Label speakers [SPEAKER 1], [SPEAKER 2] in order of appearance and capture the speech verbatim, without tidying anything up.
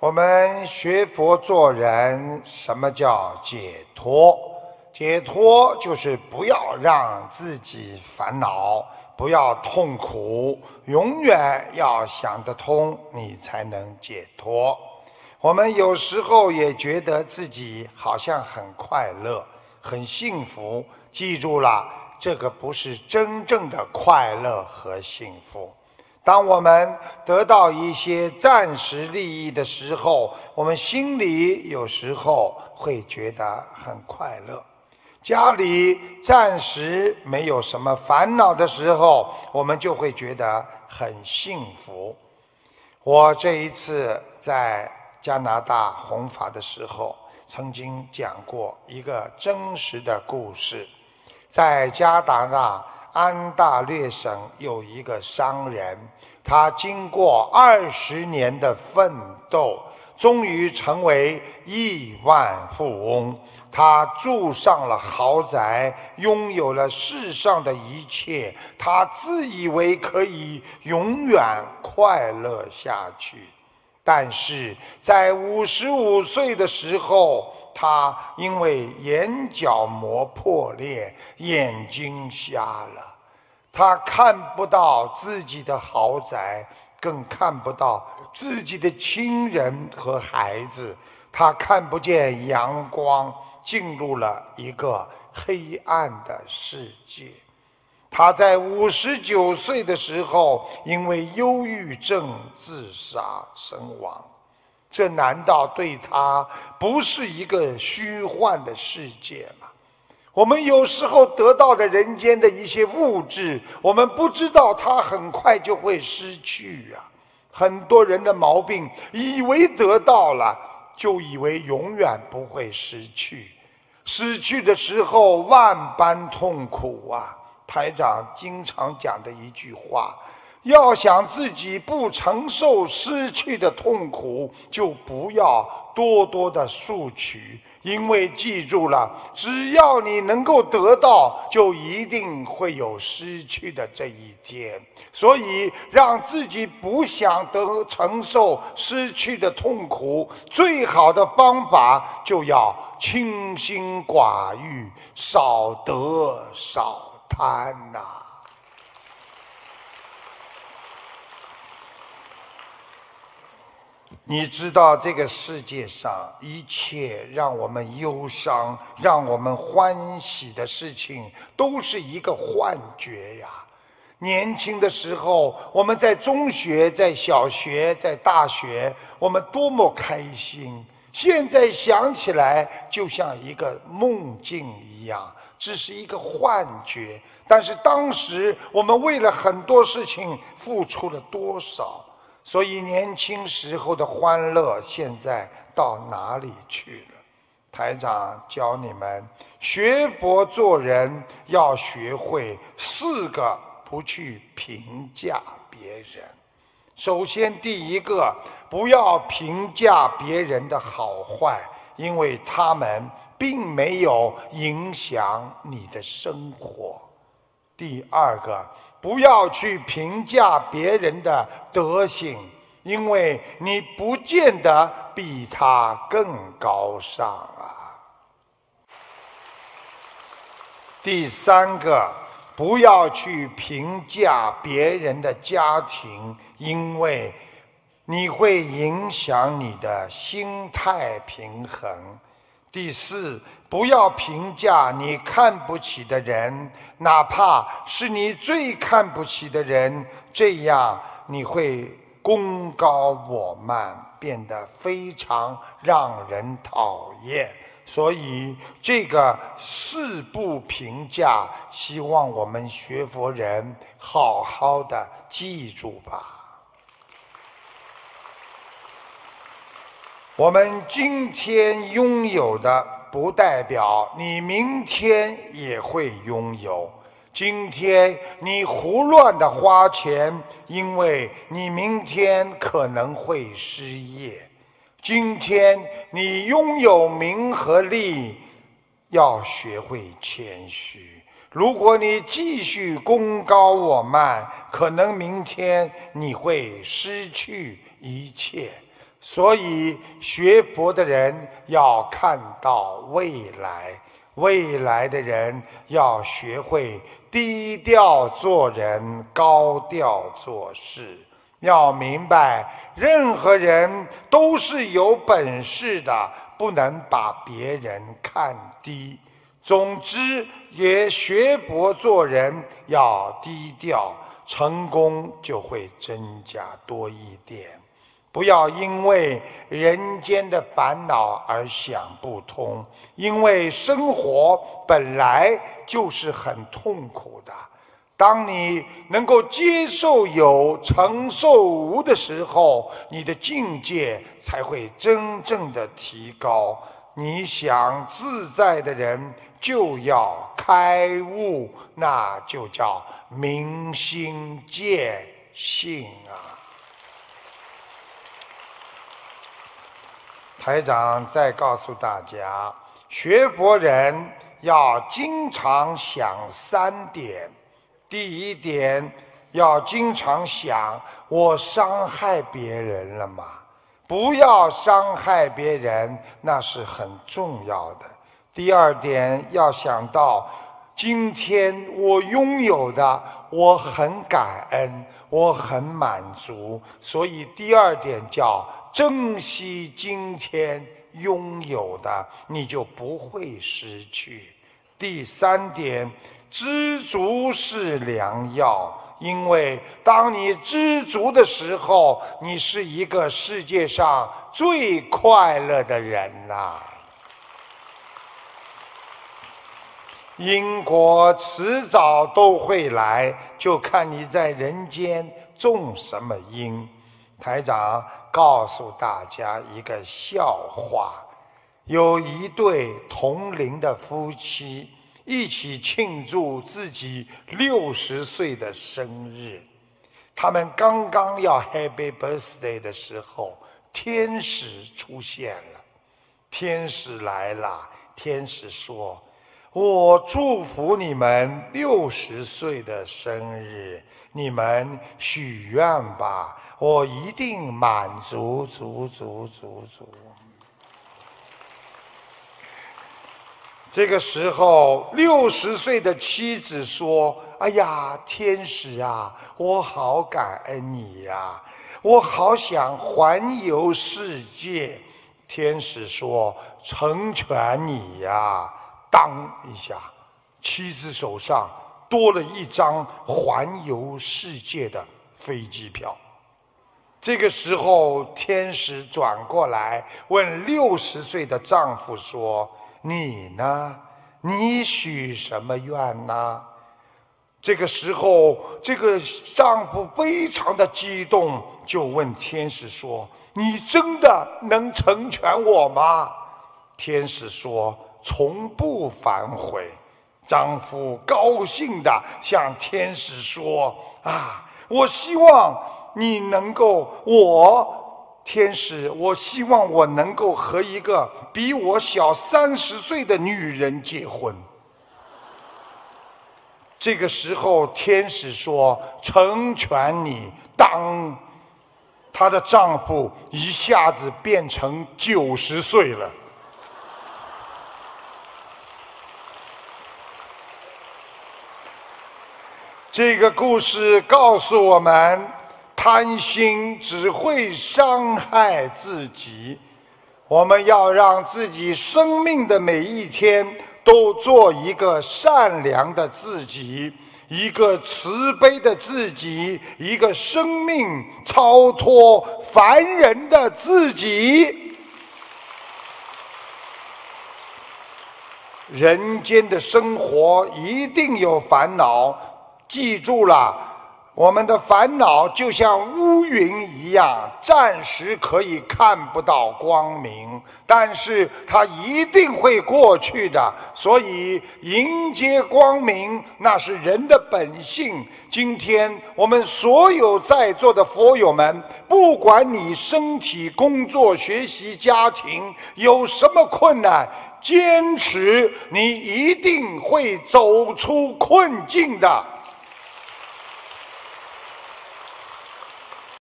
[SPEAKER 1] 我们学佛做人，什么叫解脱？解脱就是不要让自己烦恼，不要痛苦，永远要想得通，你才能解脱。我们有时候也觉得自己好像很快乐，很幸福，记住了，这个不是真正的快乐和幸福。当我们得到一些暂时利益的时候，我们心里有时候会觉得很快乐。家里暂时没有什么烦恼的时候，我们就会觉得很幸福。我这一次在加拿大弘法的时候，曾经讲过一个真实的故事。在加拿大安大略省有一个商人，他经过二十年的奋斗，终于成为亿万富翁。他住上了豪宅，拥有了世上的一切，他自以为可以永远快乐下去。但是在五十五岁的时候，他因为眼角膜破裂，眼睛瞎了。他看不到自己的豪宅，更看不到自己的亲人和孩子，他看不见阳光，进入了一个黑暗的世界。他在五十九岁的时候，因为忧郁症自杀身亡。这难道对他不是一个虚幻的世界吗？我们有时候得到的人间的一些物质，我们不知道它很快就会失去啊。很多人的毛病，以为得到了，就以为永远不会失去。失去的时候万般痛苦啊。台长经常讲的一句话，要想自己不承受失去的痛苦，就不要多多的索取，因为记住了，只要你能够得到，就一定会有失去的这一天。所以让自己不想得承受失去的痛苦，最好的方法就要清心寡欲，少得少贪呐、啊。你知道这个世界上一切让我们忧伤、让我们欢喜的事情，都是一个幻觉呀。年轻的时候，我们在中学、在小学、在大学，我们多么开心！现在想起来，就像一个梦境一样，只是一个幻觉。但是当时我们为了很多事情付出了多少？所以年轻时候的欢乐现在到哪里去了？台长教你们学佛做人，要学会四个不去评价别人。首先第一个，不要评价别人的好坏，因为他们并没有影响你的生活。第二个，不要去评价别人的德行，因为你不见得比他更高尚啊。第三个，不要去评价别人的家庭，因为你会影响你的心态平衡。第四，不要评价你看不起的人，哪怕是你最看不起的人，这样你会功高我慢，变得非常让人讨厌。所以这个四不评价，希望我们学佛人好好的记住吧。我们今天拥有的，不代表你明天也会拥有。今天你胡乱的花钱，因为你明天可能会失业。今天你拥有名和利，要学会谦虚。如果你继续功高我慢，可能明天你会失去一切。 所以学佛的人要看到未来，未来的人要学会低调做人，高调做事。要明白，任何人都是有本事的，不能把别人看低。总之，也学佛做人要低调，成功就会增加多一点。不要因为人间的烦恼而想不通，因为生活本来就是很痛苦的。当你能够接受有，承受无的时候，你的境界才会真正的提高。你想自在的人就要开悟，那就叫明心见性啊！台长再告诉大家，学佛人要经常想三点。第一点，要经常想，我伤害别人了吗？不要伤害别人，那是很重要的。第二点，要想到今天我拥有的，我很感恩，我很满足，所以第二点叫珍惜今天拥有的，你就不会失去。第三点，知足是良药。因为当你知足的时候，你是一个世界上最快乐的人啦。因果迟早都会来，就看你在人间种什么因。台长告诉大家一个笑话，有一对同龄的夫妻一起庆祝自己六十岁的生日。他们刚刚要 Happy Birthday 的时候，天使出现了。天使来了，天使说：我祝福你们六十岁的生日，你们许愿吧，我一定满足足足足足。这个时候，六十岁的妻子说：哎呀，天使啊，我好感恩你呀，我好想环游世界。天使说：成全你呀。当一下，妻子手上多了一张环游世界的飞机票。这个时候，天使转过来问六十岁的丈夫说：你呢？你许什么愿呢？这个时候，这个丈夫非常的激动，就问天使说：你真的能成全我吗？天使说：从不反悔。丈夫高兴地向天使说：啊，我希望你能够，我天使，我希望我能够和一个比我小三十岁的女人结婚。这个时候，天使说：成全你。当她的丈夫一下子变成九十岁了。这个故事告诉我们，贪心只会伤害自己。我们要让自己生命的每一天都做一个善良的自己，一个慈悲的自己，一个生命超脱凡人的自己。人间的生活一定有烦恼，记住了，我们的烦恼就像乌云一样，暂时可以看不到光明，但是它一定会过去的。所以迎接光明，那是人的本性。今天我们所有在座的佛友们，不管你身体、工作、学习、家庭有什么困难，坚持，你一定会走出困境的。